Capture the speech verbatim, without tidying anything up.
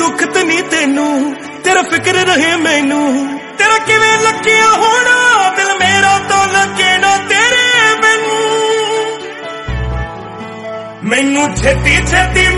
दुख तो नहीं तेनू, तेरा फिक्र रहे मैनू, तेरा किवें लगिया होना दिल मेरा तो लगे ना तेरे मैनू। मैनू छेती छेती